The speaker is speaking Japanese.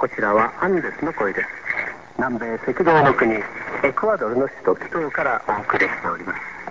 こちらはアンデスの声です。南米赤道の国エクアドルの首都キトーからお送りしております。